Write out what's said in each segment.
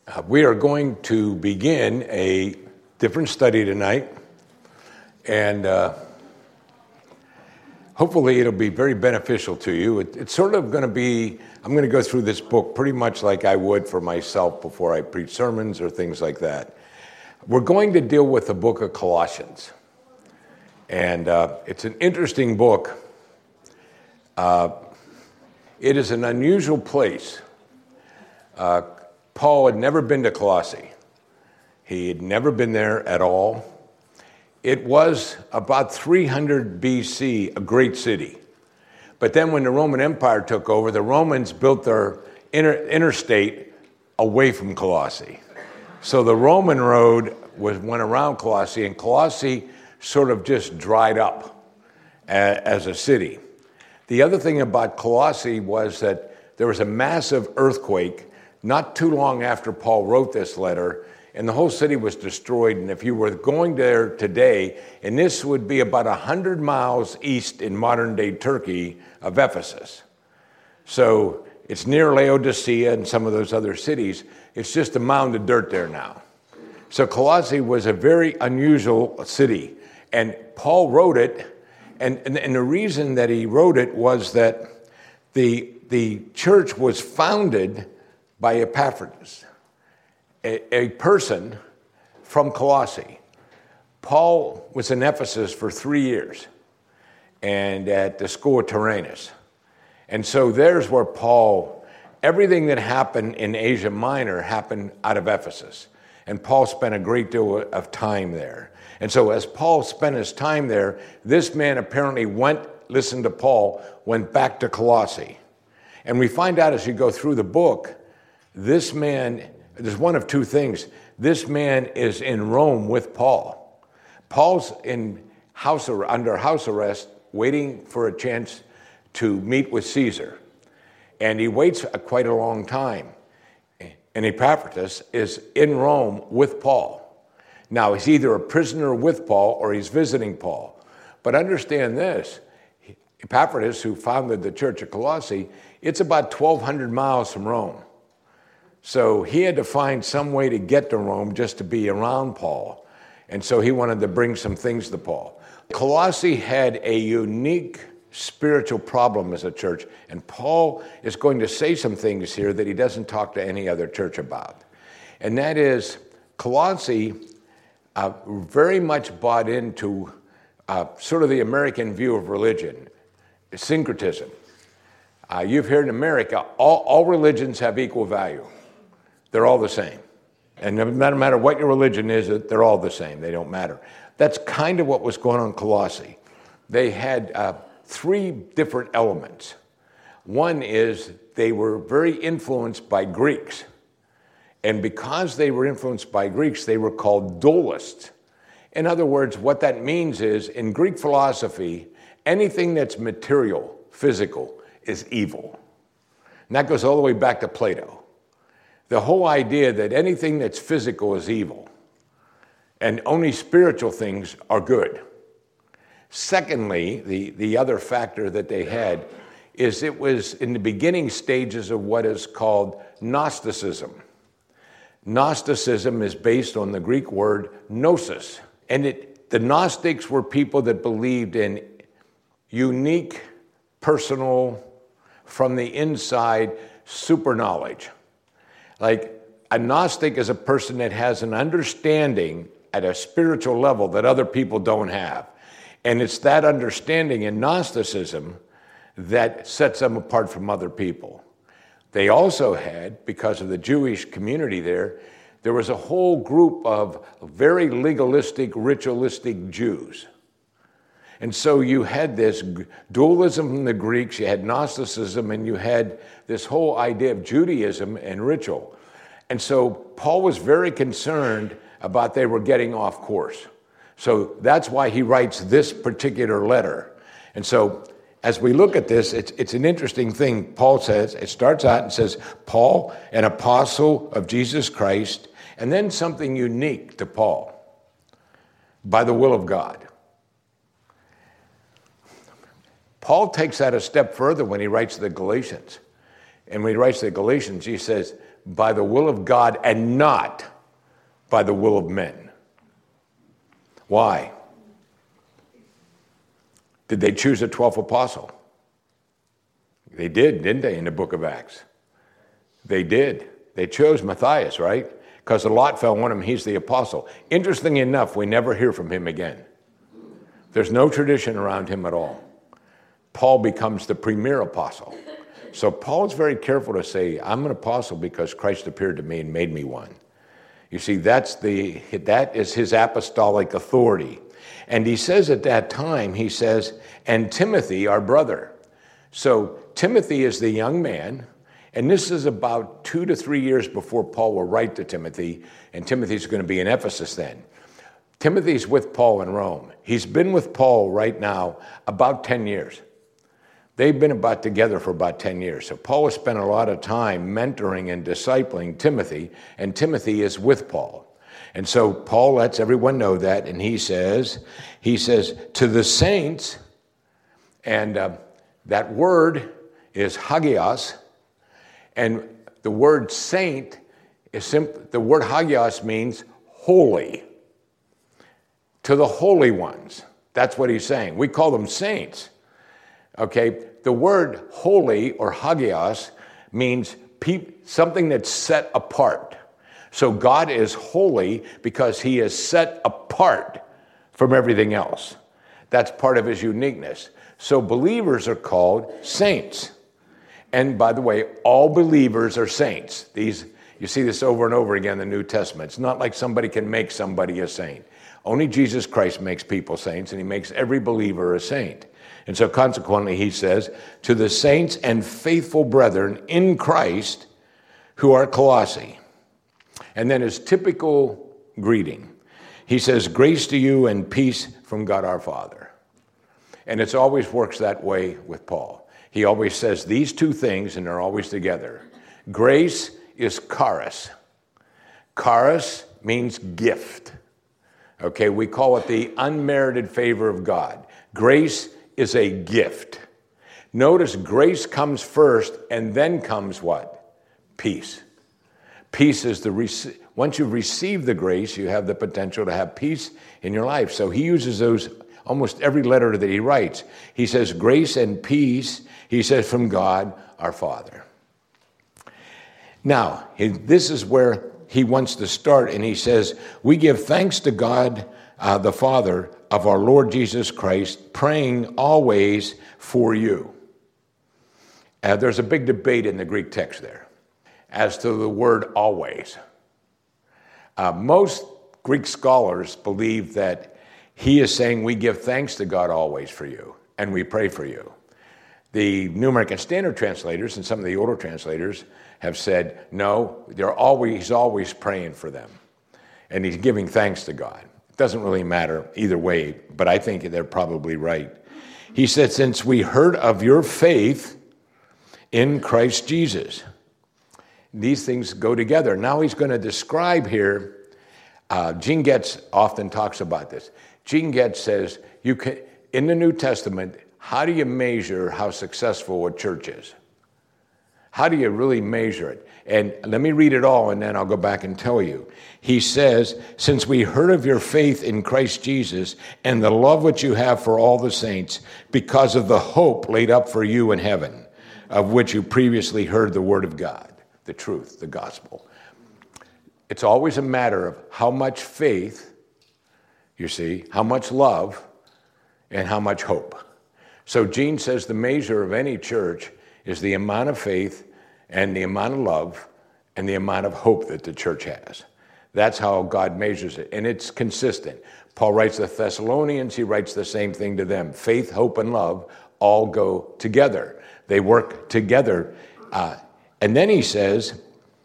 We are going to begin a different study tonight, and hopefully it'll be very beneficial to you. It's sort of going to be, I'm going to go through this book pretty much like I would for myself before I preach sermons or things like that. We're going to deal with the book of Colossians, and it's an interesting book. It is an unusual place. Paul had never been to Colossae. He had never been there at all. It was about 300 BC, a great city. But then when the Roman Empire took over, the Romans built their interstate away from Colossae. So the Roman road went around Colossae, and Colossae sort of just dried up as a city. The other thing about Colossae was that there was a massive earthquake not too long after Paul wrote this letter, and the whole city was destroyed. And if you were going there today, and this would be about 100 miles east in modern-day Turkey of Ephesus. So it's near Laodicea and some of those other cities. It's just a mound of dirt there now. So Colossae was a very unusual city, and Paul wrote it, and the reason that he wrote it was that the church was founded by Epaphroditus, a person from Colossae. Paul was in Ephesus for 3 years and at the school of Tyrannus. And so there's where everything that happened in Asia Minor happened out of Ephesus. And Paul spent a great deal of time there. And so as Paul spent his time there, this man apparently listened to Paul, went back to Colossae. And we find out as you go through the book, this man, there's one of two things. This man is in Rome with Paul. Paul's under house arrest, waiting for a chance to meet with Caesar. And he waits quite a long time. And Epaphroditus is in Rome with Paul. Now, he's either a prisoner with Paul or he's visiting Paul. But understand this, Epaphroditus, who founded the church of Colossae, it's about 1,200 miles from Rome. So he had to find some way to get to Rome just to be around Paul. And so he wanted to bring some things to Paul. Colossae had a unique spiritual problem as a church, and Paul is going to say some things here that he doesn't talk to any other church about. And that is, Colossae very much bought into sort of the American view of religion, syncretism. You've heard in America, all religions have equal value. They're all the same. And no matter what your religion is, they're all the same. They don't matter. That's kind of what was going on in Colossae. They had three different elements. One is they were very influenced by Greeks. And because they were influenced by Greeks, they were called dualists. In other words, what that means is, in Greek philosophy, anything that's material, physical, is evil. And that goes all the way back to Plato. The whole idea that anything that's physical is evil and only spiritual things are good. Secondly, the other factor that they had is it was in the beginning stages of what is called Gnosticism. Gnosticism is based on the Greek word gnosis. And the Gnostics were people that believed in unique, personal, from the inside, super knowledge. Like, a Gnostic is a person that has an understanding at a spiritual level that other people don't have. And it's that understanding in Gnosticism that sets them apart from other people. They also had, because of the Jewish community there was a whole group of very legalistic, ritualistic Jews. And so you had this dualism from the Greeks, you had Gnosticism, and you had this whole idea of Judaism and ritual. And so Paul was very concerned about they were getting off course. So that's why he writes this particular letter. And so as we look at this, it's an interesting thing. Paul says, it starts out and says, Paul, an apostle of Jesus Christ, and then something unique to Paul, by the will of God. Paul takes that a step further when he writes the Galatians. And when he writes the Galatians, he says, by the will of God and not by the will of men. Why? Did they choose a 12th apostle? They did, didn't they, in the book of Acts? They did. They chose Matthias, right? Because the lot fell on him, he's the apostle. Interestingly enough, we never hear from him again. There's no tradition around him at all. Paul becomes the premier apostle. So Paul's very careful to say, I'm an apostle because Christ appeared to me and made me one. You see, that is his apostolic authority. And he says at that time, he says, and Timothy, our brother. So Timothy is the young man, and this is about 2 to 3 years before Paul will write to Timothy, and Timothy's going to be in Ephesus then. Timothy's with Paul in Rome. He's been with Paul right now about 10 years. They've been together for about 10 years. So Paul has spent a lot of time mentoring and discipling Timothy, and Timothy is with Paul. And so Paul lets everyone know that, and he says, to the saints, and that word is hagios, and the word saint is simple. The word hagios means holy. To the holy ones. That's what he's saying. We call them saints. Okay, the word holy or hagios means something that's set apart. So God is holy because he is set apart from everything else. That's part of his uniqueness. So believers are called saints. And by the way, all believers are saints. You see this over and over again in the New Testament. It's not like somebody can make somebody a saint. Only Jesus Christ makes people saints, and he makes every believer a saint. And so consequently, he says, to the saints and faithful brethren in Christ who are at Colossae. And then his typical greeting. He says, grace to you and peace from God our Father. And it always works that way with Paul. He always says these two things, and they're always together. Grace is charis. Charis means gift. Okay, we call it the unmerited favor of God. Grace is a gift. Notice grace comes first, and then comes what? Peace. Peace is once you've received the grace, you have the potential to have peace in your life. So he uses those almost every letter that he writes. He says grace and peace, he says from God our Father. Now, this is where he wants to start, and he says, we give thanks to God the Father of our Lord Jesus Christ, praying always for you. There's a big debate in the Greek text there as to the word always. Most Greek scholars believe that he is saying we give thanks to God always for you, and we pray for you. The New American Standard translators and some of the older translators have said, no, he's always praying for them, and he's giving thanks to God. It doesn't really matter either way, but I think they're probably right. He said, since we heard of your faith in Christ Jesus. These things go together. Now he's going to describe here, Gene Getz often talks about this. Gene Getz says, in the New Testament, how do you measure how successful a church is? How do you really measure it? And let me read it all, and then I'll go back and tell you. He says, since we heard of your faith in Christ Jesus and the love which you have for all the saints, because of the hope laid up for you in heaven, of which you previously heard the word of God, the truth, the gospel. It's always a matter of how much faith, you see, how much love, and how much hope. So Gene says the measure of any church is the amount of faith and the amount of love and the amount of hope that the church has. That's how God measures it, and it's consistent. Paul writes to the Thessalonians, he writes the same thing to them. Faith, hope, and love all go together. They work together. And then he said,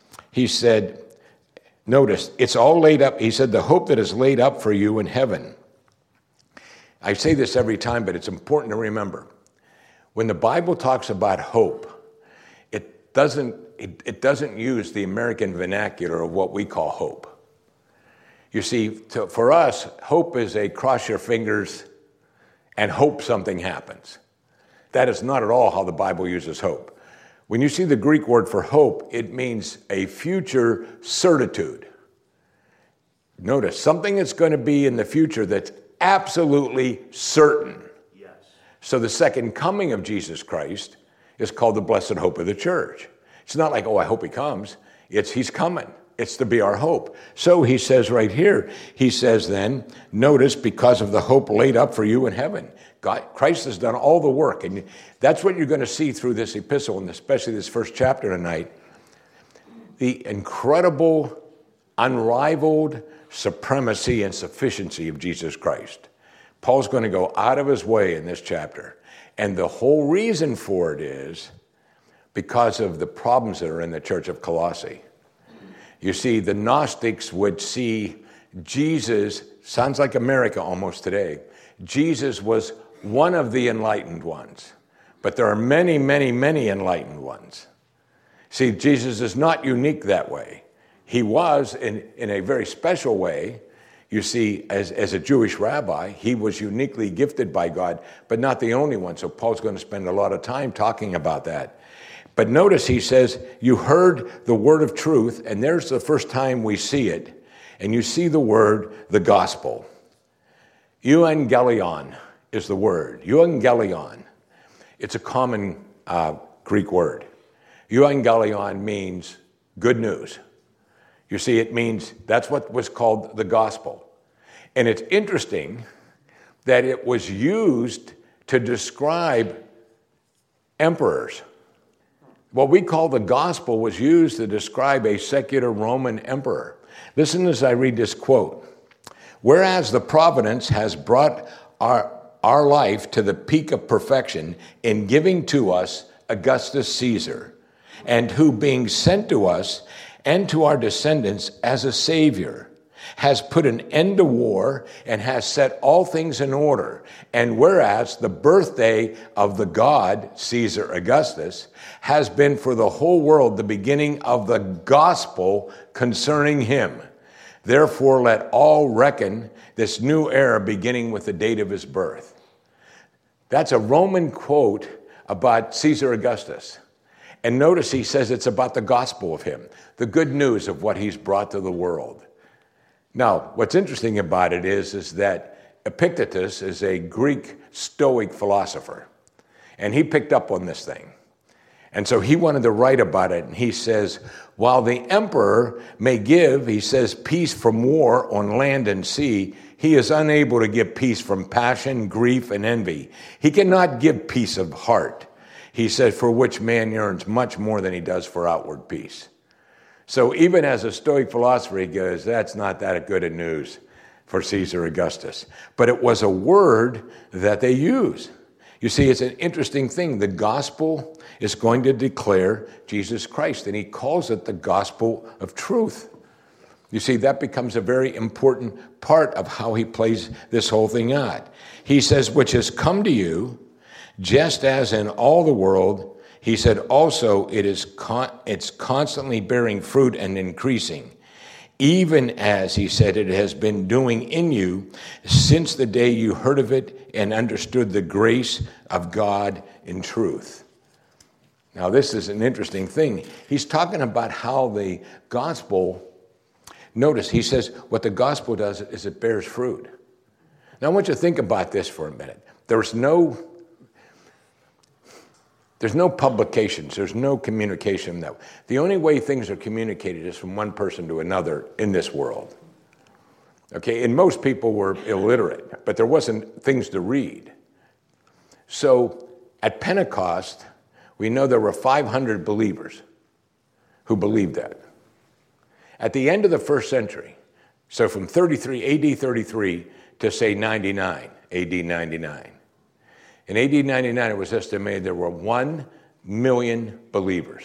notice, it's all laid up. He said, the hope that is laid up for you in heaven. I say this every time, but it's important to remember. When the Bible talks about hope, it doesn't use the American vernacular of what we call hope. You see, for us, hope is a cross your fingers and hope something happens. That is not at all how the Bible uses hope. When you see the Greek word for hope, it means a future certitude. Notice, something that's going to be in the future that's absolutely certain. Yes. So the second coming of Jesus Christ is called the blessed hope of the church. It's not like, oh, I hope he comes. It's he's coming. It's to be our hope. So he says right here, he says then, notice, because of the hope laid up for you in heaven. Christ has done all the work. And that's what you're going to see through this epistle, and especially this first chapter tonight. The incredible, unrivaled supremacy and sufficiency of Jesus Christ. Paul's going to go out of his way in this chapter. And the whole reason for it is because of the problems that are in the church of Colossae. You see, the Gnostics would see Jesus, sounds like America almost today, Jesus was one of the enlightened ones. But there are many, many, many enlightened ones. See, Jesus is not unique that way. He was, in a very special way, you see, as a Jewish rabbi, he was uniquely gifted by God, but not the only one. So Paul's going to spend a lot of time talking about that. But notice he says, you heard the word of truth, and there's the first time we see it, and you see the word, the gospel. Euangelion is the word. Euangelion. It's a common Greek word. Euangelion means good news. You see, it means that's what was called the gospel. And it's interesting that it was used to describe emperors. What we call the gospel was used to describe a secular Roman emperor. Listen as I read this quote. Whereas the providence has brought our life to the peak of perfection in giving to us Augustus Caesar, and who being sent to us and to our descendants as a savior, has put an end to war and has set all things in order. And whereas the birthday of the god, Caesar Augustus, has been for the whole world the beginning of the gospel concerning him. Therefore, let all reckon this new era beginning with the date of his birth. That's a Roman quote about Caesar Augustus. And notice he says it's about the gospel of him, the good news of what he's brought to the world. Now, what's interesting about it is that Epictetus is a Greek Stoic philosopher, and he picked up on this thing. And so he wanted to write about it, and he says, while the emperor may give, he says, peace from war on land and sea, he is unable to give peace from passion, grief, and envy. He cannot give peace of heart. He said, for which man yearns much more than he does for outward peace. So even as a Stoic philosopher, he goes, that's not that good a news for Caesar Augustus. But it was a word that they use. You see, it's an interesting thing. The gospel is going to declare Jesus Christ, and he calls it the gospel of truth. You see, that becomes a very important part of how he plays this whole thing out. He says, which has come to you, just as in all the world, he said also it's constantly bearing fruit and increasing, even as, he said, it has been doing in you since the day you heard of it and understood the grace of God in truth. Now, this is an interesting thing. He's talking about how the gospel, notice, he says what the gospel does is it bears fruit. Now, I want you to think about this for a minute. There's no publications. There's no communication. The only way things are communicated is from one person to another in this world. Okay, and most people were illiterate, but there wasn't things to read. So at Pentecost, we know there were 500 believers who believed that. At the end of the first century, so from 33, AD 33 to say 99, AD 99. In AD 99, it was estimated there were 1 million believers.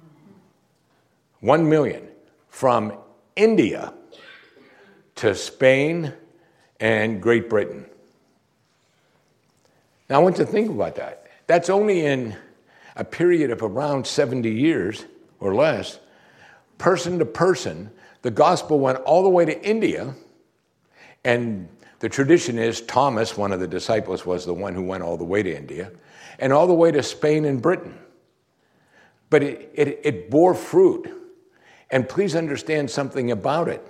1 million from India to Spain and Great Britain. Now, I want you to think about that. That's only in a period of around 70 years or less, person to person. The gospel went all the way to India, and the tradition is Thomas, one of the disciples, was the one who went all the way to India, and all the way to Spain and Britain. but it bore fruit. And please understand something about it.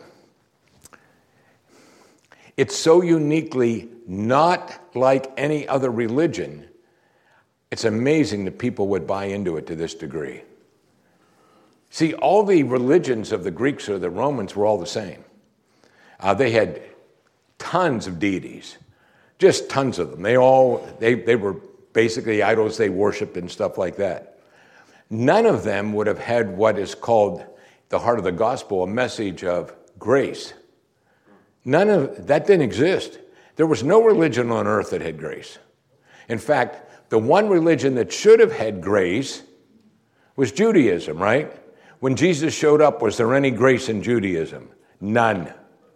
It's so uniquely not like any other religion. It's amazing that people would buy into it to this degree. See, all the religions of the Greeks or the Romans were all the same. They had tons of deities, just tons of them. They were basically idols they worshipped and stuff like that. None of them would have had what is called the heart of the gospel, a message of grace. None of that didn't exist. There was no religion on earth that had grace. In fact, the one religion that should have had grace was Judaism, right? When Jesus showed up, was there any grace in Judaism? None.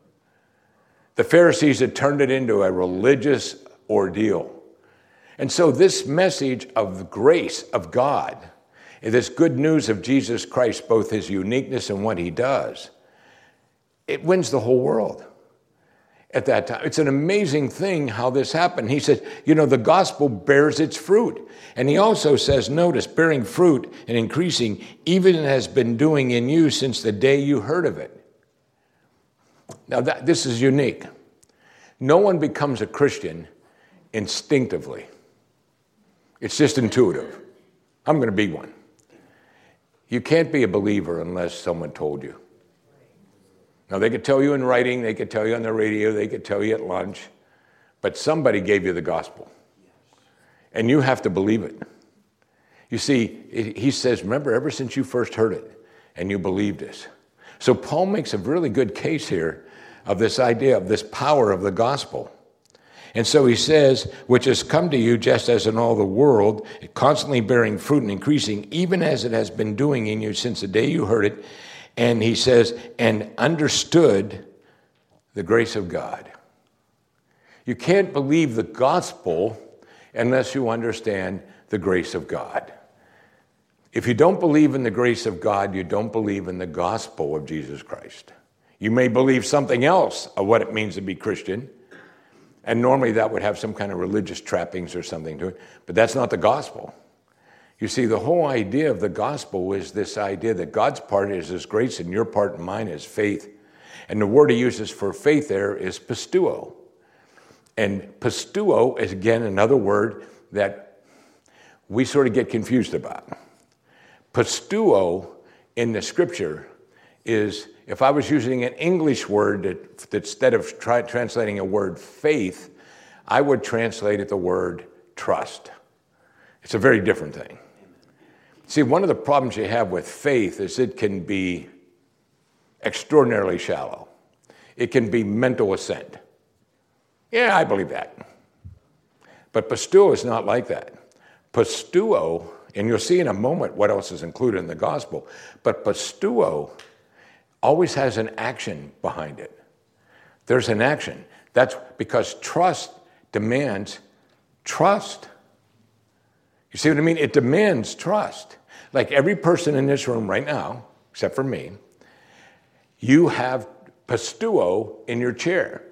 The Pharisees had turned it into a religious ordeal. And so this message of the grace of God, this good news of Jesus Christ, both his uniqueness and what he does, it wins the whole world at that time. It's an amazing thing how this happened. He says, the gospel bears its fruit. And he also says, notice, bearing fruit and increasing, even it has been doing in you since the day you heard of it. Now, this is unique. No one becomes a Christian instinctively. It's just intuitive. I'm going to be one. You can't be a believer unless someone told you. Now, they could tell you in writing, they could tell you on the radio, they could tell you at lunch, but somebody gave you the gospel. And you have to believe it. You see, he says, remember, ever since you first heard it, and you believed this. So Paul makes a really good case here of this idea of this power of the gospel. And so he says, which has come to you just as in all the world, constantly bearing fruit and increasing, even as it has been doing in you since the day you heard it. And he says, and understood the grace of God. You can't believe the gospel unless you understand the grace of God. If you don't believe in the grace of God, you don't believe in the gospel of Jesus Christ. You may believe something else of what it means to be Christian, and normally that would have some kind of religious trappings or something to it, but that's not the gospel. You see, the whole idea of the gospel is this idea that God's part is his grace and your part and mine is faith. And the word he uses for faith there is pistuo. And pistuo is, again, another word that we sort of get confused about. Pistuo in the scripture is, if I was using an English word that instead of translating a word faith, I would translate it the word trust. It's a very different thing. See, one of the problems you have with faith is it can be extraordinarily shallow. It can be mental assent. Yeah, I believe that. But pistuo is not like that. Pistuo, and you'll see in a moment what else is included in the gospel, but pistuo always has an action behind it. There's an action. That's because trust demands trust. You see what I mean? It demands trust. Like every person in this room right now, except for me, you have pistuo in your chair.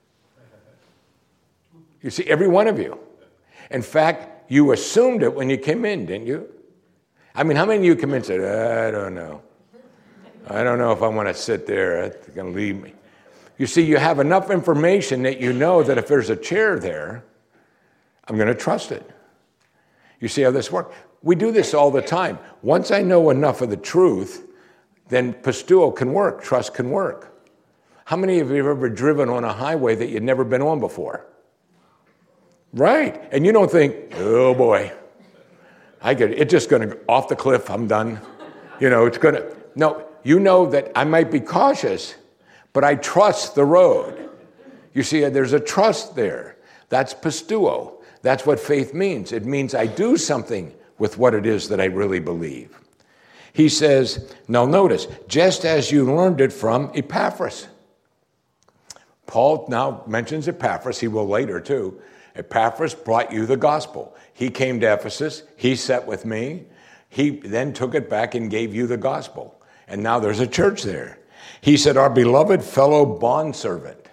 You see, every one of you. In fact, you assumed it when you came in, didn't you? I mean, how many of you come in and said, I don't know. I don't know if I want to sit there. It's going to leave me. You see, you have enough information that you know that if there's a chair there, I'm going to trust it. You see how this works? We do this all the time. Once I know enough of the truth, then pistuo can work, trust can work. How many of you have ever driven on a highway that you'd never been on before? Right. And you don't think, oh boy, it's just going to off the cliff, I'm done. It's going to, no, you know that I might be cautious, but I trust the road. You see, there's a trust there. That's pistuo. That's what faith means. It means I do something with what it is that I really believe. He says, now notice, just as you learned it from Epaphras. Paul now mentions Epaphras. He will later too. Epaphras brought you the gospel. He came to Ephesus. He sat with me. He then took it back and gave you the gospel. And now there's a church there. He said, our beloved fellow bondservant.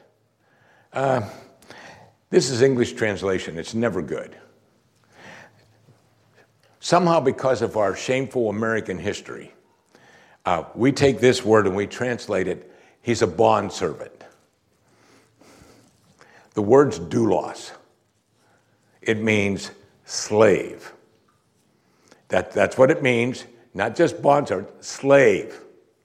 This is English translation. It's never good. Somehow, because of our shameful American history, we take this word and we translate it, he's a bondservant. The word's doulos. It means slave. That's what it means, not just bondservant, slave.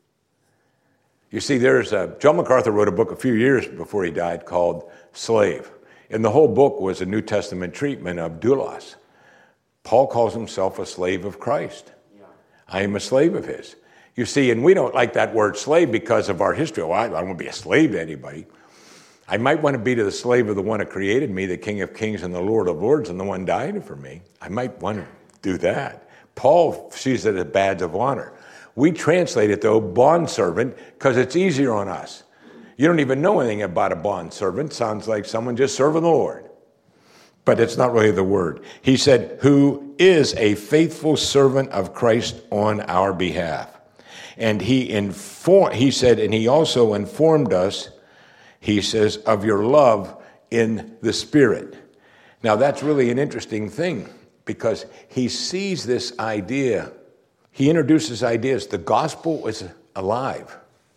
You see, John MacArthur wrote a book a few years before he died called Slave. And the whole book was a New Testament treatment of doulos. Paul calls himself a slave of Christ. Yeah. I am a slave of his. You see, and we don't like that word slave because of our history. Well, I don't want to be a slave to anybody. I might want to be to the slave of the one who created me, the King of Kings and the Lord of Lords, and the one died for me. I might want to do that. Paul sees it as a badge of honor. We translate it, though, bondservant, because it's easier on us. You don't even know anything about a bondservant. Sounds like someone just serving the Lord. But it's not really the word. He said, who is a faithful servant of Christ on our behalf. And he said, and he also informed us, he says, of your love in the Spirit. Now, that's really an interesting thing because he sees this idea. He introduces ideas. The gospel is alive.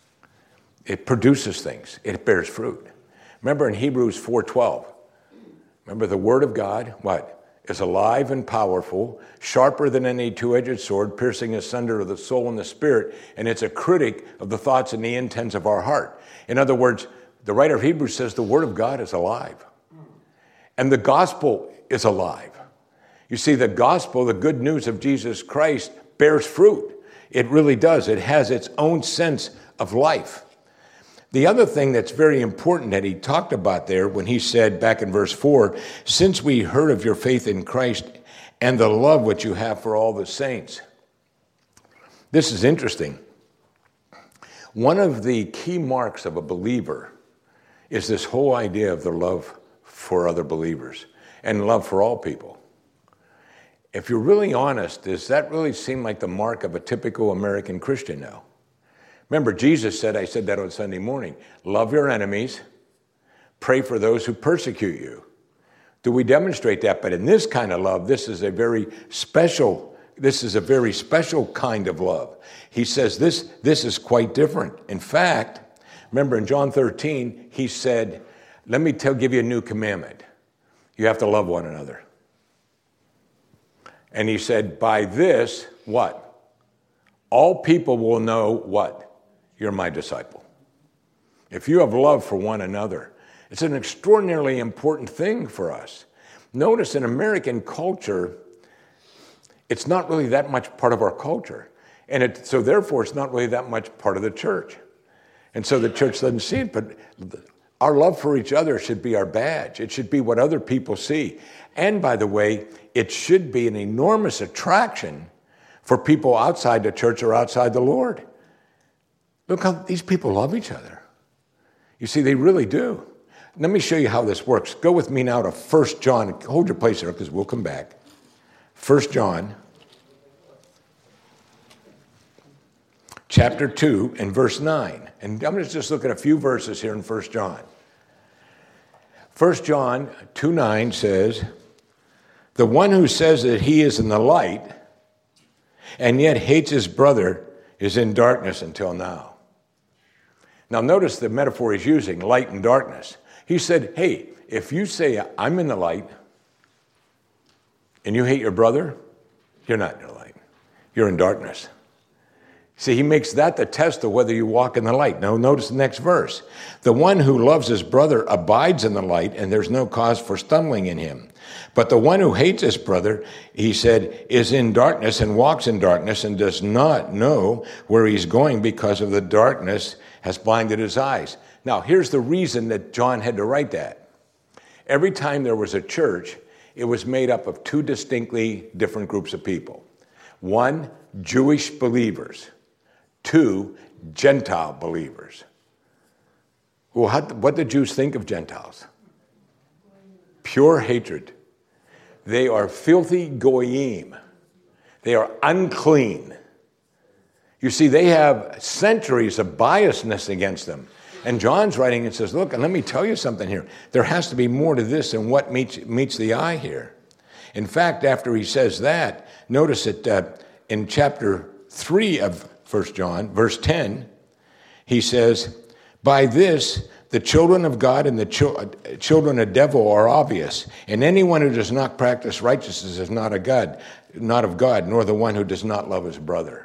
It produces things. It bears fruit. Remember in Hebrews 4:12, remember the word of God, what? Is alive and powerful, sharper than any two-edged sword, piercing asunder of the soul and the spirit, and it's a critic of the thoughts and the intents of our heart. In other words, the writer of Hebrews says the word of God is alive. And the gospel is alive. You see, the gospel, the good news of Jesus Christ, bears fruit. It really does. It has its own sense of life. The other thing that's very important that he talked about there when he said back in verse 4, since we heard of your faith in Christ and the love which you have for all the saints. This is interesting. One of the key marks of a believer is this whole idea of the love for other believers and love for all people. If you're really honest, does that really seem like the mark of a typical American Christian now? Remember, Jesus said, I said that on Sunday morning, love your enemies, pray for those who persecute you. Do we demonstrate that? But in this kind of love, this is a very special kind of love. He says this is quite different. In fact, remember in John 13, he said, let me give you a new commandment. You have to love one another. And he said, by this, what? All people will know what? You're my disciple. If you have love for one another, it's an extraordinarily important thing for us. Notice in American culture, it's not really that much part of our culture. And so therefore, it's not really that much part of the church. And so the church doesn't see it, but our love for each other should be our badge. It should be what other people see. And by the way, it should be an enormous attraction for people outside the church or outside the Lord. Look how these people love each other. You see, they really do. Let me show you how this works. Go with me now to 1 John. Hold your place there because we'll come back. 1 John, chapter 2 and verse 9. And I'm going to just look at a few verses here in 1 John. 1 John 2:9 says, the one who says that he is in the light and yet hates his brother is in darkness until now. Now notice the metaphor he's using, light and darkness. He said, hey, if you say I'm in the light and you hate your brother, you're not in the light. You're in darkness. See, he makes that the test of whether you walk in the light. Now notice the next verse. The one who loves his brother abides in the light, and there's no cause for stumbling in him. But the one who hates his brother, he said, is in darkness and walks in darkness and does not know where he's going because of the darkness has blinded his eyes. Now, here's the reason that John had to write that. Every time there was a church, it was made up of two distinctly different groups of people. One, Jewish believers. Two, Gentile believers. Well, what did Jews think of Gentiles? Pure hatred. They are filthy goyim. They are unclean. You see, they have centuries of biasness against them. And John's writing and says, look, and let me tell you something here. There has to be more to this than what meets the eye here. In fact, after he says that, notice that in chapter 3 of 1 John, verse 10, he says, by this, the children of God and the children of devil are obvious, and anyone who does not practice righteousness is not of God, nor the one who does not love his brother.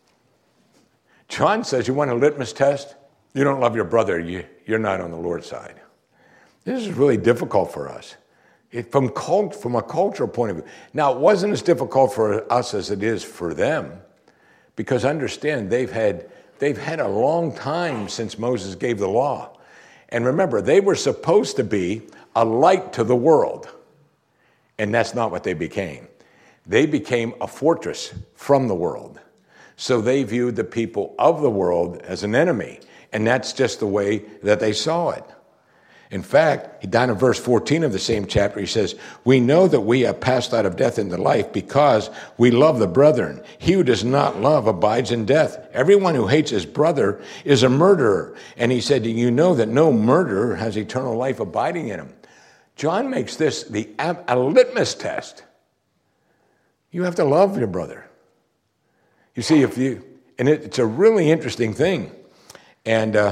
John says, you want a litmus test? You don't love your brother, you're not on the Lord's side. This is really difficult for us. From a cultural point of view. Now, it wasn't as difficult for us as it is for them, because understand, they've had a long time since Moses gave the law. And remember, they were supposed to be a light to the world, and that's not what they became. They became a fortress from the world. So they viewed the people of the world as an enemy, and that's just the way that they saw it. In fact, down in verse 14 of the same chapter, he says, we know that we have passed out of death into life because we love the brethren. He who does not love abides in death. Everyone who hates his brother is a murderer. And he said, you know that no murderer has eternal life abiding in him. John makes this a litmus test. You have to love your brother. You see, it's a really interesting thing. And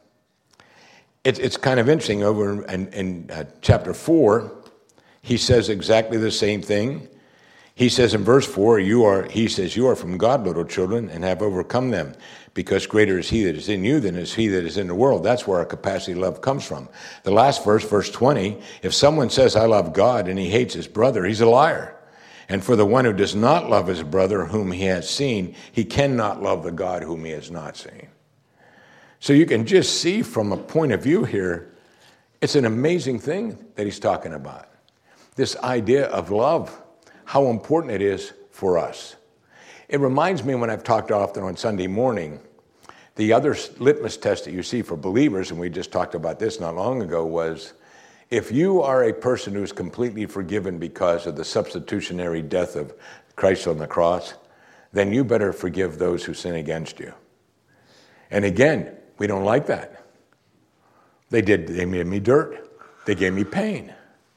it's kind of interesting. Over in chapter 4, he says exactly the same thing. He says in verse 4, you are from God, little children, and have overcome them, because greater is he that is in you than is he that is in the world. That's where our capacity to love comes from. The last verse, verse 20, if someone says, I love God, and he hates his brother, he's a liar. And for the one who does not love his brother whom he has seen, he cannot love the God whom he has not seen. So you can just see from a point of view here, it's an amazing thing that he's talking about. This idea of love, how important it is for us. It reminds me when I've talked often on Sunday morning, the other litmus test that you see for believers, and we just talked about this not long ago, was if you are a person who's completely forgiven because of the substitutionary death of Christ on the cross, then you better forgive those who sin against you. And again, we don't like that. They made me dirt. They gave me pain.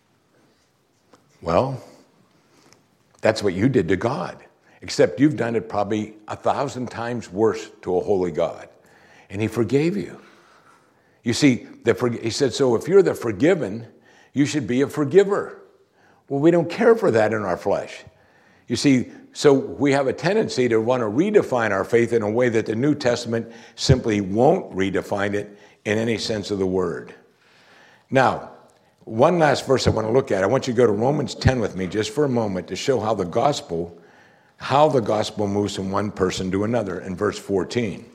Well, that's what you did to God, except you've done it probably 1,000 times worse to a holy God. And he forgave you. You see, he said, so if you're the forgiven, you should be a forgiver. Well, we don't care for that in our flesh. You see, so we have a tendency to want to redefine our faith in a way that the New Testament simply won't redefine it in any sense of the word. Now, one last verse I want to look at. I want you to go to Romans 10 with me just for a moment to show how the gospel moves from one person to another in verse 14.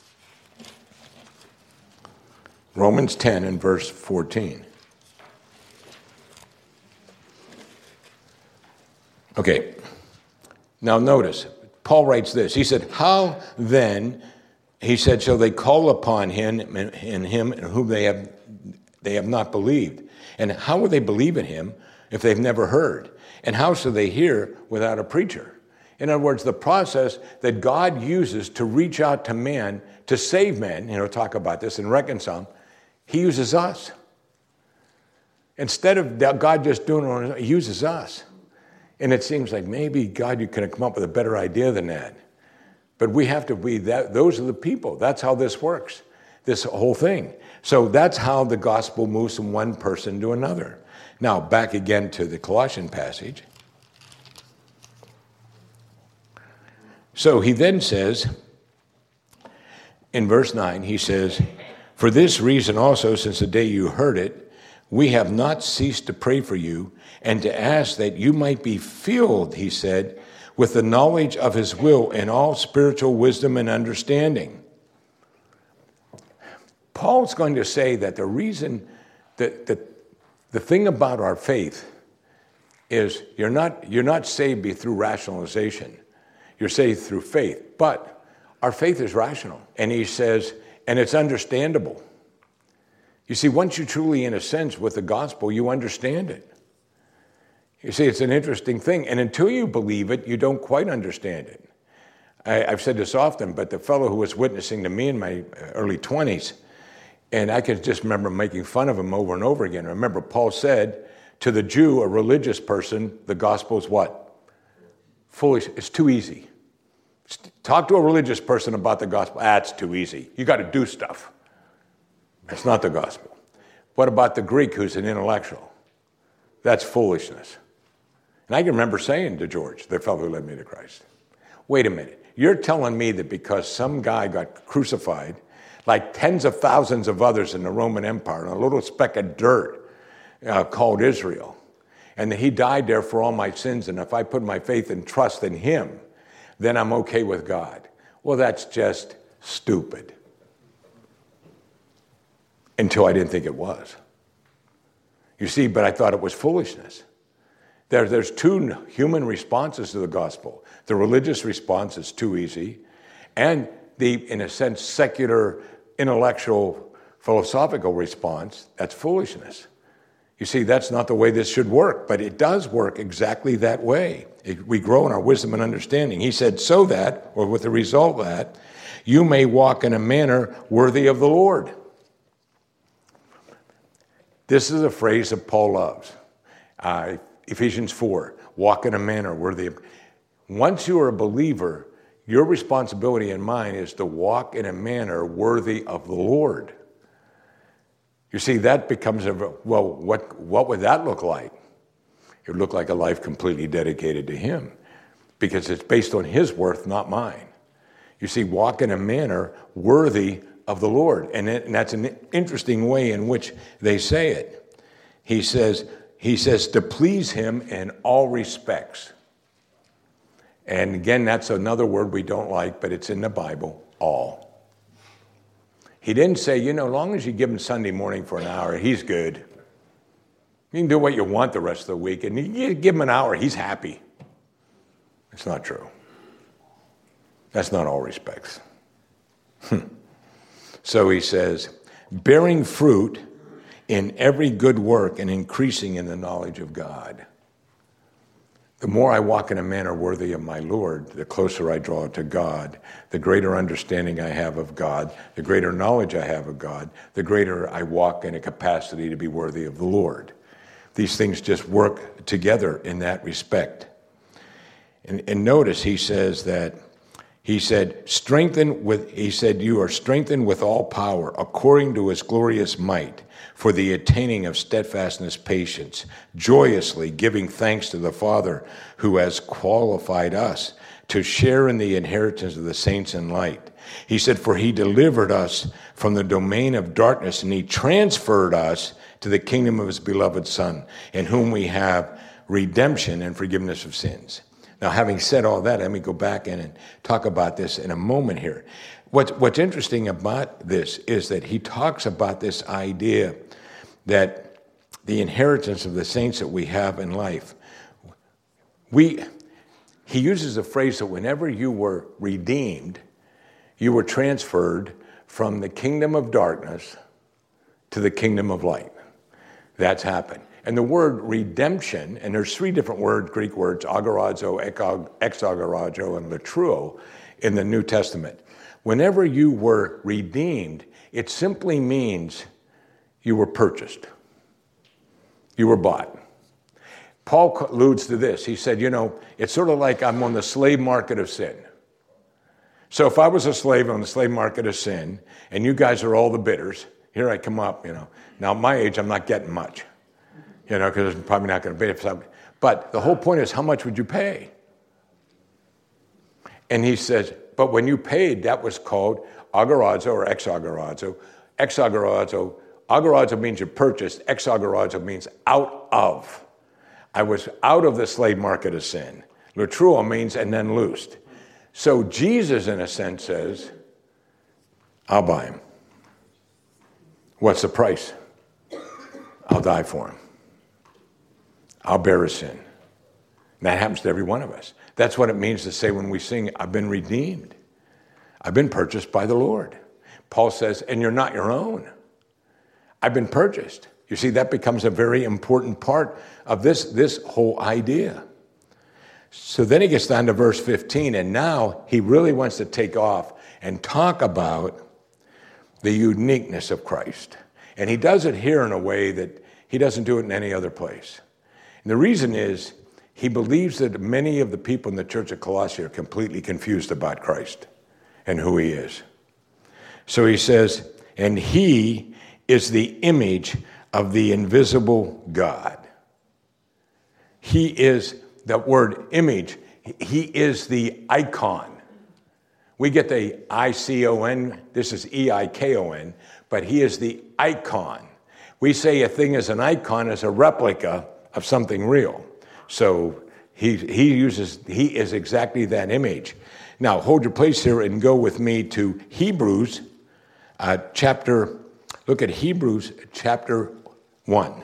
Romans 10 and verse 14. Okay. Now notice, Paul writes this. He said, how then, he said, shall they call upon him in whom they have not believed? And how will they believe in him if they've never heard? And how shall they hear without a preacher? In other words, the process that God uses to reach out to man, to save men, talk about this and reconcile, he uses us. Instead of God just doing it on his own, he uses us. And it seems like maybe, God, you could have come up with a better idea than that. But we have to be that. Those are the people. That's how this works, this whole thing. So that's how the gospel moves from one person to another. Now, back again to the Colossian passage. So he then says, in verse 9, he says, for this reason also, since the day you heard it, we have not ceased to pray for you and to ask that you might be filled, he said, with the knowledge of his will and all spiritual wisdom and understanding. Paul's going to say that the reason that the thing about our faith is you're not saved through rationalization. You're saved through faith. But our faith is rational. And he says, and it's understandable. You see, once you truly, in a sense, with the gospel, you understand it. You see, it's an interesting thing. And until you believe it, you don't quite understand it. I've said this often, but the fellow who was witnessing to me in my early 20s, and I can just remember making fun of him over and over again. Remember, Paul said To the Jew, a religious person, the gospel is what? Foolish. It's too easy. Talk to a religious person about the gospel. It's too easy. You got to do stuff. That's not the gospel. What about the Greek who's an intellectual? That's foolishness. And I can remember saying to George, the fellow who led me to Christ, wait a minute. You're telling me that because some guy got crucified, like tens of thousands of others in the Roman Empire, on a little speck of dirt called Israel, and that he died there for all my sins, and if I put my faith and trust in him, then I'm okay with God. Well, that's just stupid. Until I didn't think it was. You see, but I thought it was foolishness. There's two human responses to the gospel. The religious response is too easy, and the, in a sense, secular, intellectual, philosophical response, that's foolishness. You see, that's not the way this should work, but it does work exactly that way. We grow in our wisdom and understanding. He said, so that, or with the result that, you may walk in a manner worthy of the Lord. This is a phrase that Paul loves. Ephesians 4, walk in a manner worthy of. Once you are a believer, your responsibility and mine is to walk in a manner worthy of the Lord. You see, that becomes what would that look like? It would look like a life completely dedicated to him, because it's based on his worth, not mine. You see, walk in a manner worthy of the Lord. And that's an interesting way in which they say it. He says to please him in all respects. And again, that's another word we don't like, but it's in the Bible, all. He didn't say, as long as you give him Sunday morning for an hour, he's good. You can do what you want the rest of the week, and you give him an hour, he's happy. It's not true. That's not all respects. So he says, bearing fruit in every good work and increasing in the knowledge of God. The more I walk in a manner worthy of my Lord, the closer I draw to God, the greater understanding I have of God, the greater knowledge I have of God, the greater I walk in a capacity to be worthy of the Lord. These things just work together in that respect. And notice he said, you are strengthened with all power according to his glorious might for the attaining of steadfastness, patience, joyously giving thanks to the Father who has qualified us to share in the inheritance of the saints in light. He said, for he delivered us from the domain of darkness and he transferred us to the kingdom of his beloved Son, in whom we have redemption and forgiveness of sins. Now, having said all that, let me go back in and talk about this in a moment here. What's interesting about this is that he talks about this idea that the inheritance of the saints that we have in life, he uses a phrase that whenever you were redeemed, you were transferred from the kingdom of darkness to the kingdom of light. That's happened. And the word redemption, and there's three different Greek words, agorazo, exagorazo, and latruo in the New Testament. Whenever you were redeemed, it simply means you were purchased. You were bought. Paul alludes to this. He said, it's sort of like I'm on the slave market of sin. So if I was a slave on the slave market of sin, and you guys are all the bidders, here I come up, Now, at my age, I'm not getting much, because I'm probably not going to bid for something. But the whole point is, how much would you pay? And he says, but when you paid, that was called agorazo or exagorazo. Agorazo means you purchased. Exagorazo means out of. I was out of the slave market of sin. Latruo means and then loosed. So Jesus, in a sense, says, I'll buy him. What's the price? I'll die for him. I'll bear his sin. And that happens to every one of us. That's what it means to say when we sing, I've been redeemed. I've been purchased by the Lord. Paul says, and you're not your own. I've been purchased. You see, that becomes a very important part of this whole idea. So then he gets down to verse 15, and now he really wants to take off and talk about the uniqueness of Christ. And he does it here in a way that he doesn't do it in any other place. And the reason is he believes that many of the people in the church of Colossae are completely confused about Christ and who he is. So he says, and he is the image of the invisible God. He is, that word image, he is the icon. We get the I-C-O-N, this is E-I-K-O-N, but he is the icon. We say a thing is an icon as a replica of something real. So he is exactly that image. Now, hold your place here and go with me to Hebrews look at Hebrews chapter 1.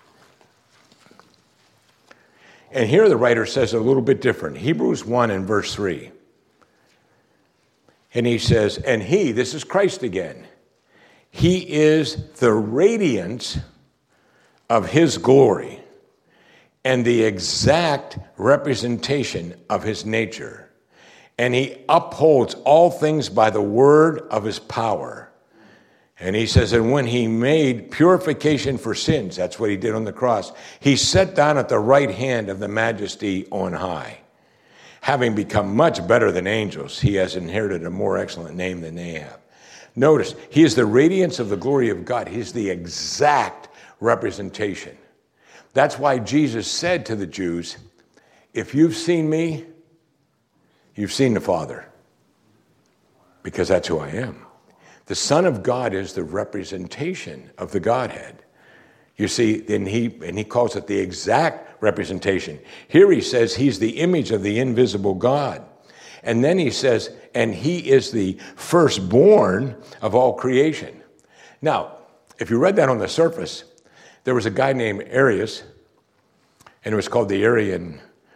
And here the writer says a little bit different. Hebrews 1 and verse 3. And he says, and he, this is Christ again, he is the radiance of his glory and the exact representation of his nature. And he upholds all things by the word of his power. And he says, and when he made purification for sins, that's what he did on the cross, he sat down at the right hand of the majesty on high. Having become much better than angels, he has inherited a more excellent name than they have. Notice, he is the radiance of the glory of God. He's the exact representation. That's why Jesus said to the Jews, if you've seen me, you've seen the Father, because that's who I am. The Son of God is the representation of the Godhead. You see, and he calls it the exact representation. Here he says he's the image of the invisible God. And then he says, and he is the firstborn of all creation. Now, if you read that on the surface, there was a guy named Arius, and it was called the Arian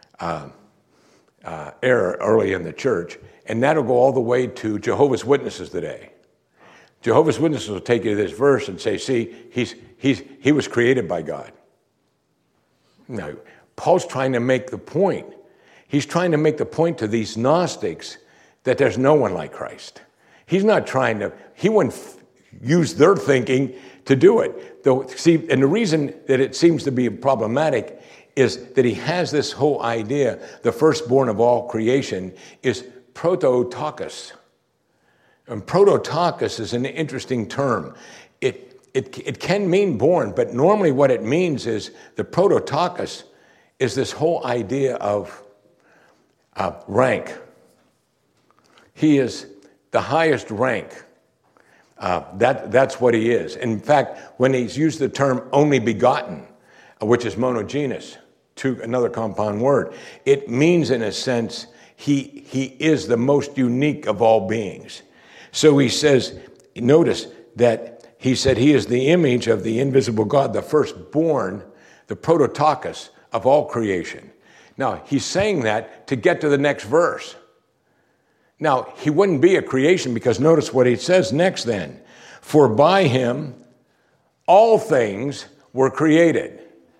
error early in the church, and that'll go all the way to Jehovah's Witnesses today. Jehovah's Witnesses will take you to this verse and say, see, he was created by God. Now, Paul's trying to make the point. He's trying to make the point to these Gnostics that there's no one like Christ. He's not trying to, he wouldn't use their thinking to do it. Though, see, and the reason that it seems to be problematic is that he has this whole idea, the firstborn of all creation is prototokos. And prototokos is an interesting term. It can mean born, but normally what it means is the prototokos is this whole idea of rank. He is the highest rank. That's what he is. In fact, when he's used the term only begotten, which is monogenes, to another compound word, it means in a sense he is the most unique of all beings. So he says, notice that he said he is the image of the invisible God, the firstborn, the prototokos of all creation. Now, he's saying that to get to the next verse. Now, he wouldn't be a creation because notice what he says next then. For by him all things were created.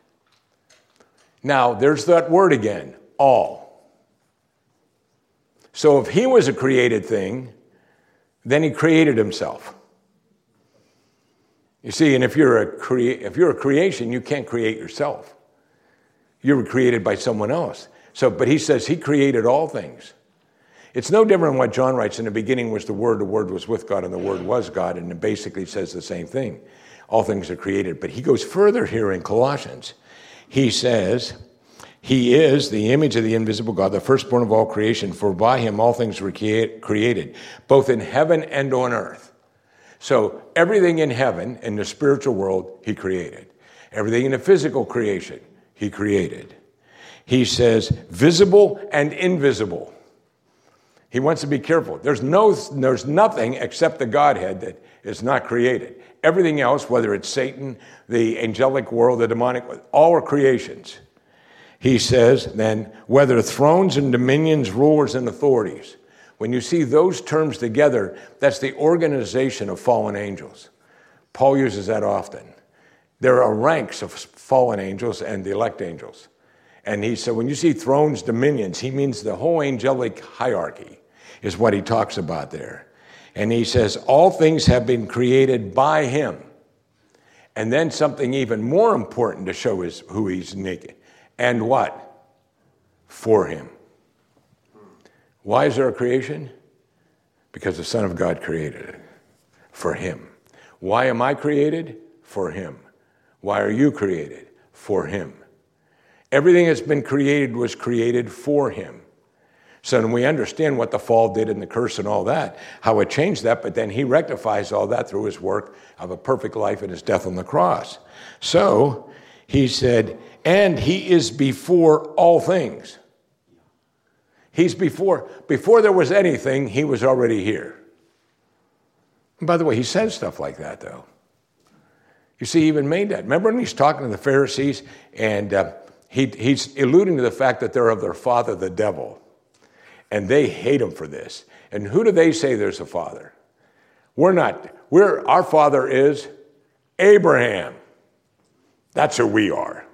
Now, there's that word again, all. So if he was a created thing, then he created himself. You see, and if you're a creation, you can't create yourself. You were created by someone else. So, but he says he created all things. It's no different than what John writes, in the beginning was the Word was with God, and the Word was God, and it basically says the same thing. All things are created. But he goes further here in Colossians. He says, he is the image of the invisible God, the firstborn of all creation, for by him all things were created, both in heaven and on earth. So everything in heaven, in the spiritual world, he created. Everything in the physical creation, he created. He says, visible and invisible. He wants to be careful. There's nothing except the Godhead that is not created. Everything else, whether it's Satan, the angelic world, the demonic, all are creations. He says, then, whether thrones and dominions, rulers and authorities. When you see those terms together, that's the organization of fallen angels. Paul uses that often. There are ranks of fallen angels and the elect angels. And he said, when you see thrones, dominions, he means the whole angelic hierarchy is what he talks about there. And he says, all things have been created by him. And then something even more important to show is who he's naked. And what? For him. Why is there a creation? Because the Son of God created it. For him. Why am I created? For him. Why are you created? For him. Everything that's been created was created for him. So when we understand what the fall did and the curse and all that, how it changed that, but then he rectifies all that through his work of a perfect life and his death on the cross. So he said, and he is before all things. He's before there was anything, he was already here. And by the way, he says stuff like that, though. You see, he even made that. Remember when he's talking to the Pharisees, and he's alluding to the fact that they're of their father, the devil. And they hate him for this. And who do they say there's a father? Our father is Abraham. That's who we are.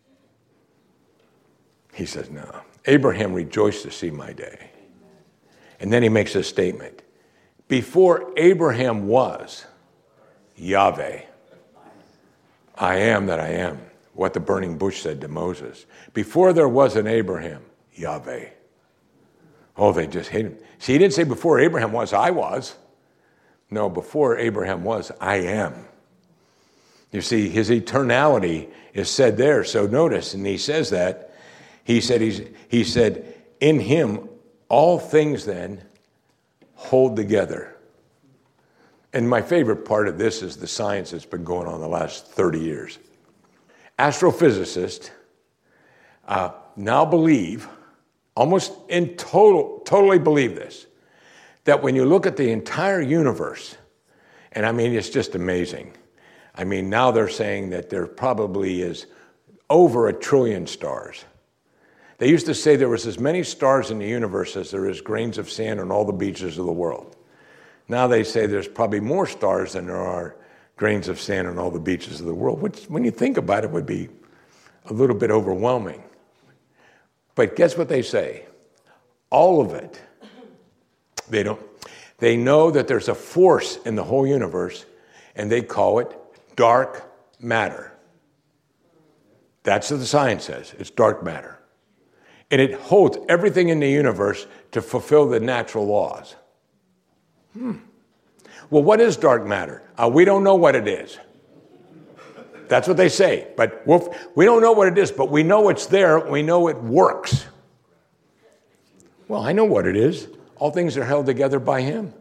He says, no. Abraham rejoiced to see my day. And then he makes a statement. Before Abraham was, Yahweh, I am that I am. What the burning bush said to Moses. Before there was an Abraham, Yahweh. Oh, they just hate him. See, he didn't say before Abraham was, I was. No, before Abraham was, I am. You see, his eternality is said there. So notice, and he says that, he said, in him, all things then hold together. And my favorite part of this is the science that's been going on the last 30 years. Astrophysicists now believe, almost in totally believe this, that when you look at the entire universe, and I mean, it's just amazing. I mean, now they're saying that there probably is over 1 trillion stars. They used to say there was as many stars in the universe as there is grains of sand on all the beaches of the world. Now they say there's probably more stars than there are grains of sand on all the beaches of the world, which, when you think about it, would be a little bit overwhelming. But guess what they say? All of it. They know that there's a force in the whole universe, and they call it dark matter. That's what the science says. It's dark matter. And it holds everything in the universe to fulfill the natural laws. Well, what is dark matter? We don't know what it is. That's what they say. But we don't know what it is, but we know it's there. We know it works. Well, I know what it is. All things are held together by him.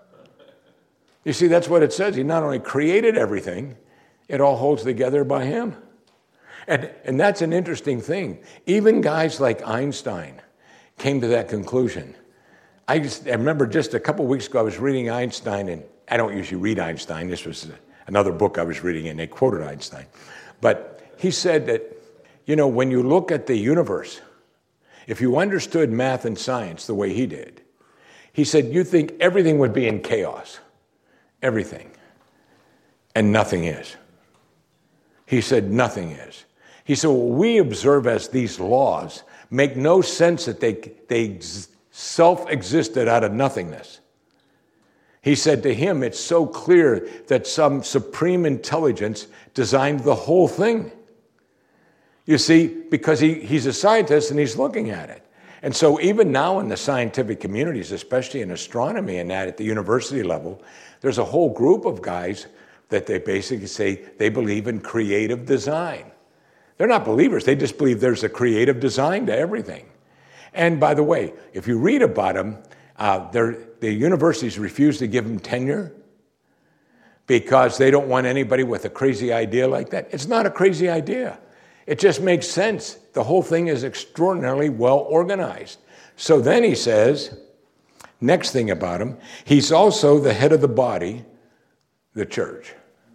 You see, that's what it says. He not only created everything, it all holds together by him. And that's an interesting thing. Even guys like Einstein came to that conclusion. I remember just a couple weeks ago, I was reading Einstein, and I don't usually read Einstein. This was another book I was reading, and they quoted Einstein. But he said that, when you look at the universe, if you understood math and science the way he did, he said, you think everything would be in chaos. Everything. And nothing is. He said, nothing is. He said, what we observe as these laws make no sense that they self-existed out of nothingness. He said to him, it's so clear that some supreme intelligence designed the whole thing. You see, because he's a scientist and he's looking at it. And so even now in the scientific communities, especially in astronomy and that at the university level, there's a whole group of guys that they basically say they believe in creative design. They're not believers. They just believe there's a creative design to everything. And by the way, if you read about them, the universities refuse to give them tenure because they don't want anybody with a crazy idea like that. It's not a crazy idea. It just makes sense. The whole thing is extraordinarily well organized. So then he says, next thing about him, he's also the head of the body, the church.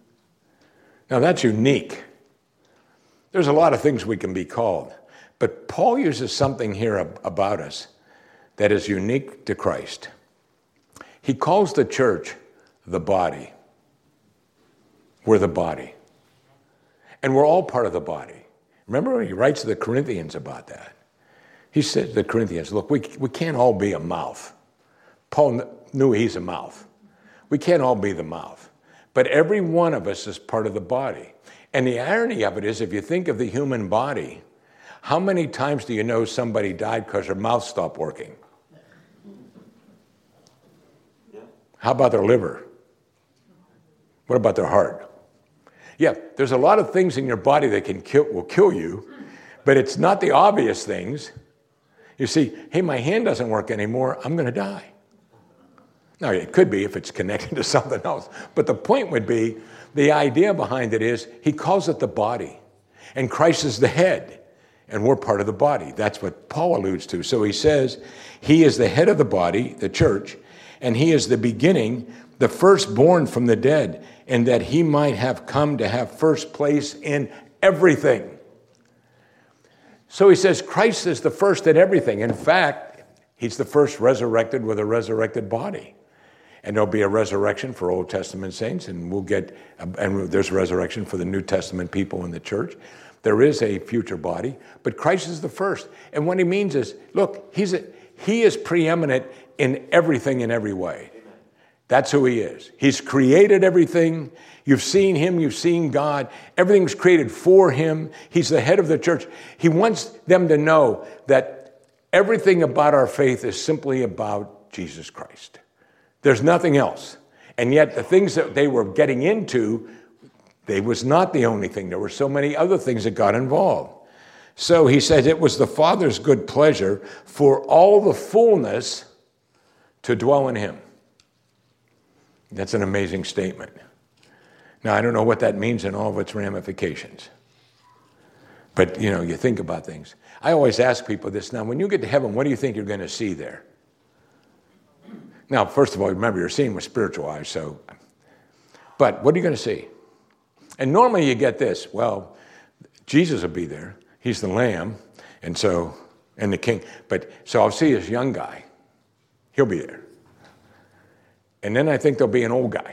Now that's unique. There's a lot of things we can be called. But Paul uses something here about us that is unique to Christ. He calls the church the body. We're the body. And we're all part of the body. Remember, he writes to the Corinthians about that. He said to the Corinthians, look, we can't all be a mouth. Paul knew he's a mouth. We can't all be the mouth. But every one of us is part of the body. And the irony of it is, if you think of the human body, How many times do you know somebody died because their mouth stopped working? How about their liver? What about their heart? Yeah, there's a lot of things in your body that will kill you, but it's not the obvious things. You see, hey, my hand doesn't work anymore, I'm going to die. Now, it could be if it's connected to something else. But the point would be, the idea behind it is, he calls it the body. And Christ is the head, and we're part of the body. That's what Paul alludes to. So he says, he is the head of the body, the church, and he is the beginning, the firstborn from the dead, and that he might have come to have first place in everything. So he says Christ is the first in everything. In fact, he's the first resurrected with a resurrected body. And there'll be a resurrection for Old Testament saints, and there's a resurrection for the New Testament people in the church. There is a future body, but Christ is the first. And what he means is, look, he is preeminent in everything in every way. That's who he is. He's created everything. You've seen him. You've seen God. Everything's created for him. He's the head of the church. He wants them to know that everything about our faith is simply about Jesus Christ. There's nothing else. And yet the things that they were getting into, they was not the only thing. There were so many other things that got involved. So he said it was the Father's good pleasure for all the fullness to dwell in him. That's an amazing statement. Now, I don't know what that means in all of its ramifications. But, you think about things. I always ask people this. Now, when you get to heaven, what do you think you're going to see there? Now, first of all, remember, you're seeing with spiritual eyes. But what are you going to see? And normally you get this. Well, Jesus will be there. He's the Lamb, and the King. So I'll see this young guy. He'll be there. And then I think there'll be an old guy.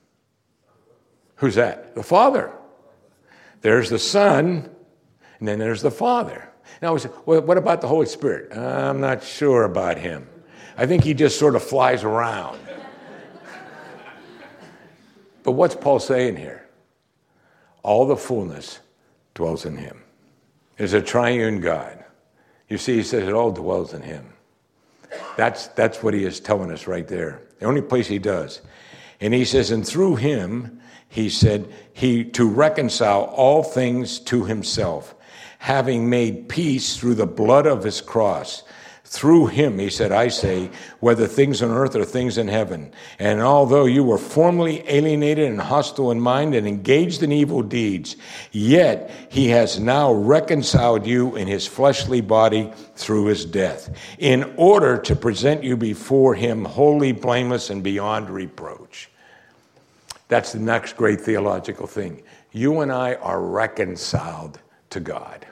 Who's that? The Father. There's the Son, and then there's the Father. Now, what about the Holy Spirit? I'm not sure about him. I think he just sort of flies around. But what's Paul saying here? All the fullness dwells in him. There's a triune God. You see, he says it all dwells in him. That's what he is telling us right there. The only place he does. And he says, and through him, he said, to reconcile all things to himself, having made peace through the blood of his cross. Through him, he said, I say, whether things on earth or things in heaven. And although you were formerly alienated and hostile in mind and engaged in evil deeds, yet he has now reconciled you in his fleshly body through his death, in order to present you before him holy, blameless, and beyond reproach. That's the next great theological thing. You and I are reconciled to God.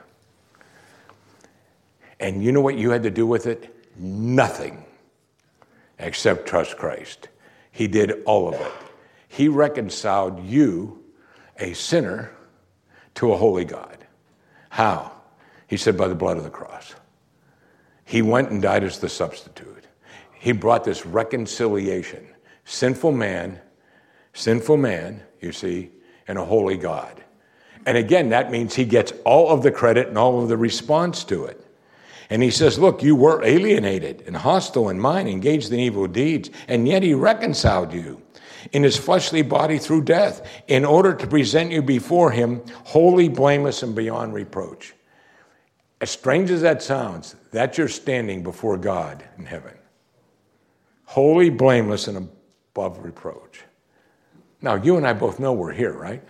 And you know what you had to do with it? Nothing, except trust Christ. He did all of it. He reconciled you, a sinner, to a holy God. How? He said, by the blood of the cross. He went and died as the substitute. He brought this reconciliation. Sinful man, you see, and a holy God. And again, that means he gets all of the credit and all of the response to it. And he says, look, you were alienated and hostile in mind, engaged in evil deeds, and yet he reconciled you in his fleshly body through death in order to present you before him holy, blameless, and beyond reproach. As strange as that sounds, that's your standing before God in heaven. Holy, blameless, and above reproach. Now, you and I both know we're here, right?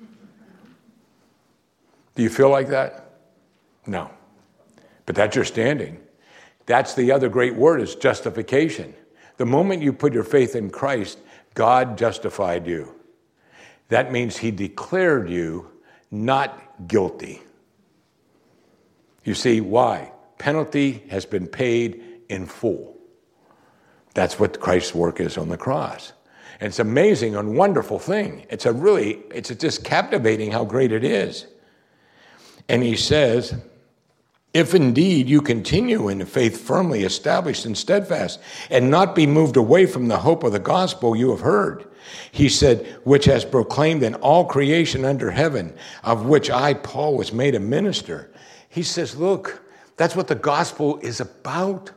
Do you feel like that? No. But that's your standing. That's the other great word, is justification. The moment you put your faith in Christ, God justified you. That means he declared you not guilty. You see, why? Penalty has been paid in full. That's what Christ's work is on the cross. And it's amazing and wonderful thing. It's just captivating how great it is. And he says, if indeed you continue in the faith firmly established and steadfast, and not be moved away from the hope of the gospel you have heard, he said, which has proclaimed in all creation under heaven, of which I, Paul, was made a minister. He says, look, that's what the gospel is about.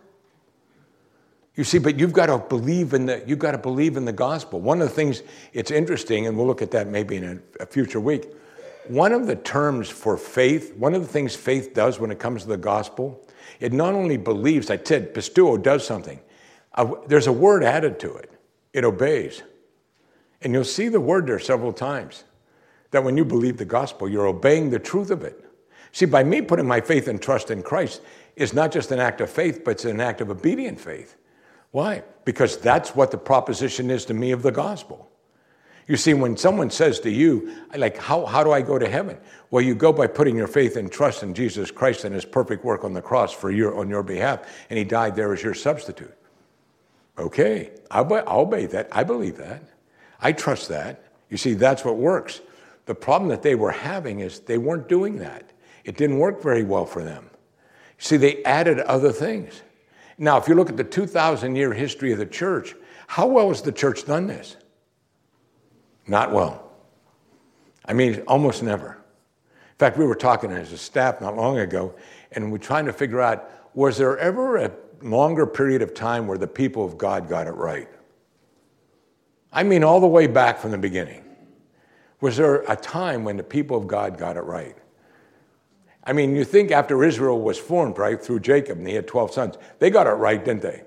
You see, but you've got to believe in the gospel. One of the things, it's interesting, and we'll look at that maybe in a future week. One of the terms for faith, one of the things faith does when it comes to the gospel, it not only believes, I said, pisteuo does something. There's a word added to it. It obeys. And you'll see the word there several times. That when you believe the gospel, you're obeying the truth of it. See, by me putting my faith and trust in Christ is not just an act of faith, but it's an act of obedient faith. Why? Because that's what the proposition is to me of the gospel. You see, when someone says to you, like, how do I go to heaven? Well, you go by putting your faith and trust in Jesus Christ and his perfect work on the cross on your behalf, and he died there as your substitute. Okay, I'll obey that. I believe that. I trust that. You see, that's what works. The problem that they were having is they weren't doing that. It didn't work very well for them. See, they added other things. Now, if you look at the 2,000-year history of the church, how well has the church done this? Not well. I mean, almost never. In fact, we were talking as a staff not long ago, and we're trying to figure out, was there ever a longer period of time where the people of God got it right? I mean, all the way back from the beginning. Was there a time when the people of God got it right? I mean, you think after Israel was formed, right, through Jacob, and he had 12 sons, they got it right, didn't they?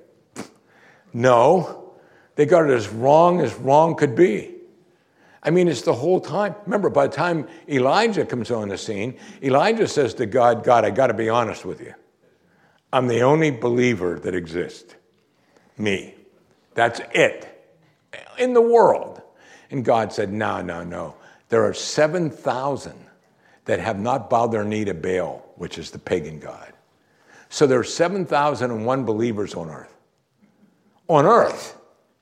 No. They got it as wrong could be. I mean, it's the whole time. Remember, by the time Elijah comes on the scene, Elijah says to God, I got to be honest with you. I'm the only believer that exists. Me. That's it. In the world. And God said, no. There are 7,000 that have not bowed their knee to Baal, which is the pagan god. So there are 7,001 believers on earth. On earth.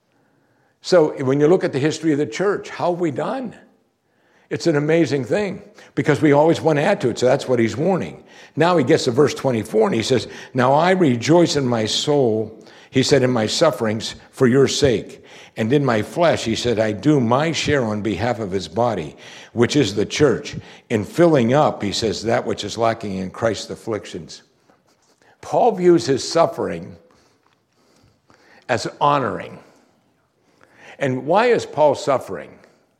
So when you look at the history of the church, how have we done? It's an amazing thing because we always want to add to it. So that's what he's warning. Now he gets to verse 24 and he says, now I rejoice in my soul, he said, in my sufferings for your sake. And in my flesh, he said, I do my share on behalf of his body, which is the church, in filling up, he says, that which is lacking in Christ's afflictions. Paul views his suffering as honoring. And why is Paul suffering?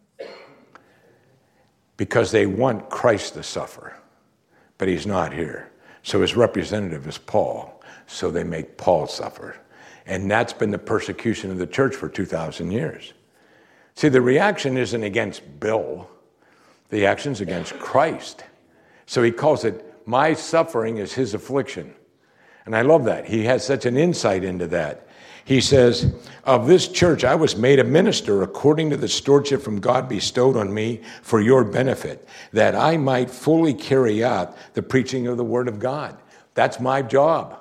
Because they want Christ to suffer, but he's not here. So his representative is Paul, so they make Paul suffer. And that's been the persecution of the church for 2,000 years. See, the reaction isn't against Bill. The action's against Christ. So he calls it, my suffering is his affliction. And I love that. He has such an insight into that. He says, of this church I was made a minister according to the stewardship from God bestowed on me for your benefit, that I might fully carry out the preaching of the word of God. That's my job.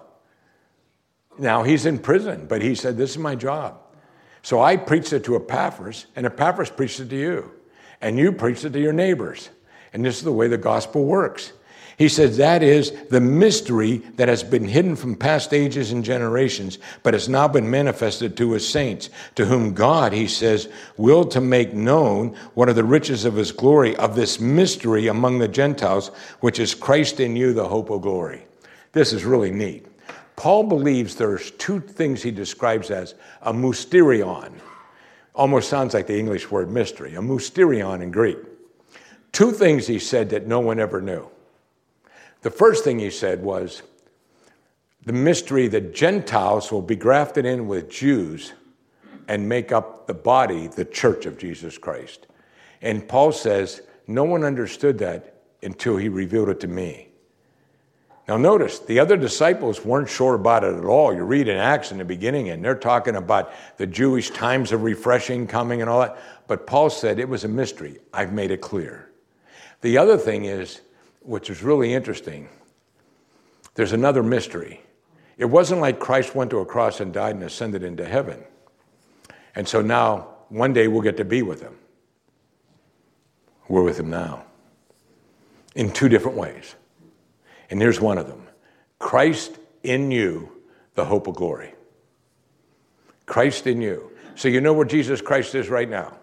Now, he's in prison, but he said, this is my job. So I preached it to Epaphras, and Epaphras preached it to you. And you preached it to your neighbors. And this is the way the gospel works. He says that is the mystery that has been hidden from past ages and generations, but has now been manifested to his saints, to whom God, he says, willed to make known what are the riches of his glory, of this mystery among the Gentiles, which is Christ in you, the hope of glory. This is really neat. Paul believes there's two things he describes as a mysterion. Almost sounds like the English word mystery, a mysterion in Greek. Two things he said that no one ever knew. The first thing he said was the mystery that Gentiles will be grafted in with Jews and make up the body, the church of Jesus Christ. And Paul says, no one understood that until he revealed it to me. Now notice, the other disciples weren't sure about it at all. You read in Acts in the beginning, and they're talking about the Jewish times of refreshing coming and all that. But Paul said it was a mystery. I've made it clear. The other thing is, which is really interesting, there's another mystery. It wasn't like Christ went to a cross and died and ascended into heaven. And so now, one day we'll get to be with him. We're with him now. In two different ways. And here's one of them. Christ in you, the hope of glory. Christ in you. So you know where Jesus Christ is right now?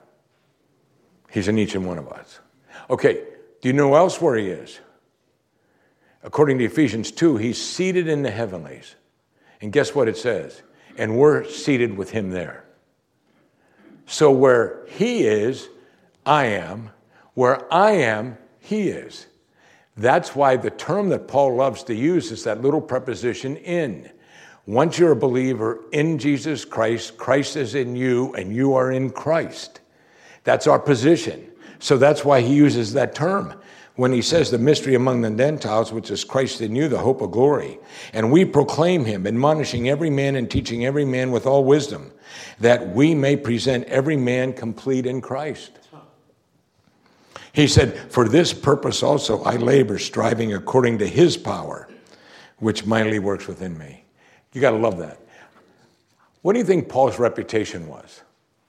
He's in each and one of us. Okay, do you know else where he is? according to Ephesians 2, he's seated in the heavenlies. And guess what it says? And we're seated with him there. So where he is, I am. Where I am, he is. That's why the term that Paul loves to use is that little preposition in. Once you're a believer in Jesus Christ, Christ is in you and you are in Christ. That's our position. So that's why he uses that term. When he says the mystery among the Gentiles, which is Christ in you, the hope of glory. And we proclaim him, admonishing every man and teaching every man with all wisdom, that we may present every man complete in Christ. He said, for this purpose also I labor, striving according to his power, which mightily works within me. You got to love that. What do you think Paul's reputation was?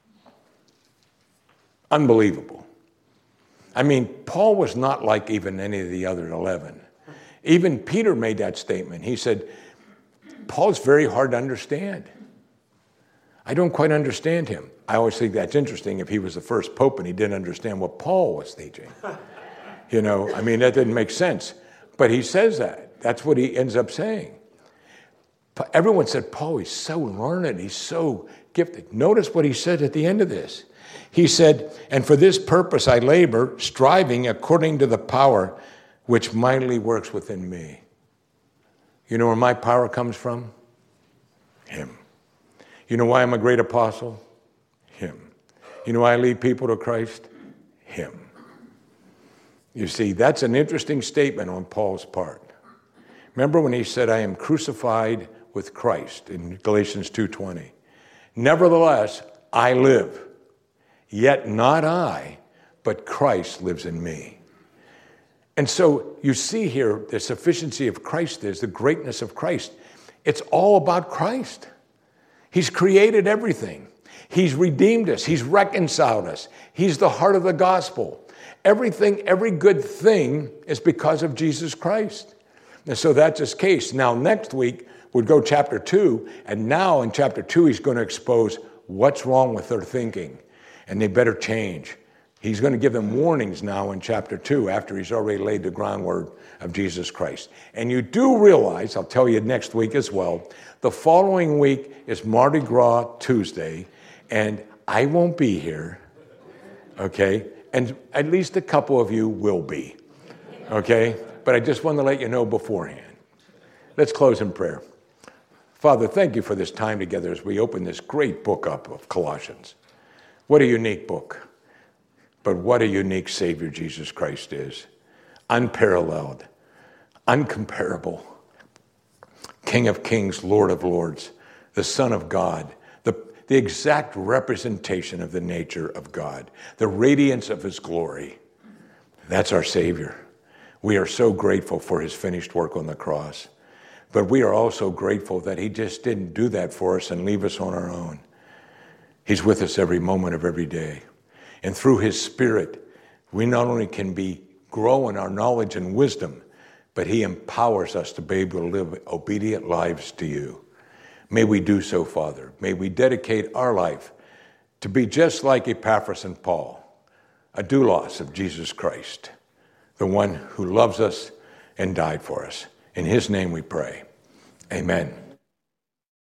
Unbelievable. I mean, Paul was not like even any of the other 11. Even Peter made that statement. He said, Paul's very hard to understand. I don't quite understand him. I always think that's interesting if he was the first pope and he didn't understand what Paul was teaching. You know, I mean, that didn't make sense. But he says that. That's what he ends up saying. Everyone said, Paul, he's so learned. He's so gifted. Notice what he said at the end of this. He said, and for this purpose I labor, striving according to the power which mightily works within me. You know where my power comes from? Him. You know why I'm a great apostle? Him. You know why I lead people to Christ? Him. You see, that's an interesting statement on Paul's part. Remember when he said, I am crucified with Christ in Galatians 2:20. Nevertheless, I live. Yet not I, but Christ lives in me. And so you see here the sufficiency of Christ is, the greatness of Christ. It's all about Christ. He's created everything. He's redeemed us. He's reconciled us. He's the heart of the gospel. Everything, every good thing is because of Jesus Christ. And so that's his case. Now, next week, we'll go chapter 2. And now in chapter 2, he's going to expose what's wrong with their thinking. And they better change. He's going to give them warnings now in chapter 2 after he's already laid the groundwork of Jesus Christ. And you do realize, I'll tell you next week as well, the following week is Mardi Gras Tuesday, and I won't be here, okay? And at least a couple of you will be, okay? But I just want to let you know beforehand. Let's close in prayer. Father, thank you for this time together as we open this great book up of Colossians. What a unique book. But what a unique Savior Jesus Christ is. Unparalleled, uncomparable. King of kings, Lord of lords, the Son of God, the exact representation of the nature of God, the radiance of his glory. That's our Savior. We are so grateful for his finished work on the cross. But we are also grateful that he just didn't do that for us and leave us on our own. He's with us every moment of every day. And through his Spirit, we not only can grow in our knowledge and wisdom, but he empowers us to be able to live obedient lives to you. May we do so, Father. May we dedicate our life to be just like Epaphras and Paul, a doulos of Jesus Christ, the one who loves us and died for us. In his name we pray. Amen.